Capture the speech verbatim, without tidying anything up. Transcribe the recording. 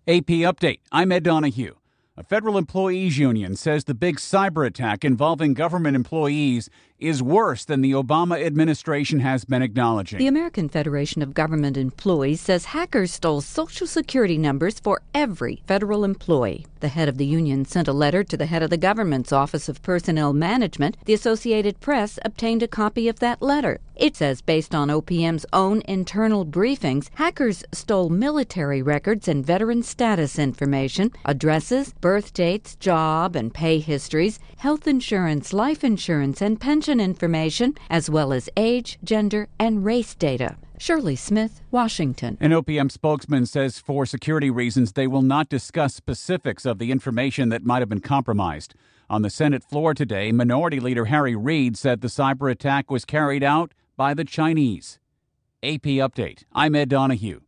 A P Update. I'm Ed Donahue. A federal employees union says the big cyber attack involving government employees is worse than the Obama administration has been acknowledging. The American Federation of Government Employees says hackers stole Social Security numbers for every federal employee. The head of the union sent a letter to the head of the government's Office of Personnel Management. The Associated Press obtained a copy of that letter. It says, based on O P M's own internal briefings, hackers stole military records and veteran status information, addresses, birth dates, job and pay histories, health insurance, life insurance, and pension information, as well as age, gender, and race data. Shirley Smith, Washington. An O P M spokesman says for security reasons they will not discuss specifics of the information that might have been compromised. On the Senate floor today, Minority Leader Harry Reid said the cyber attack was carried out by the Chinese. A P Update. I'm Ed Donahue.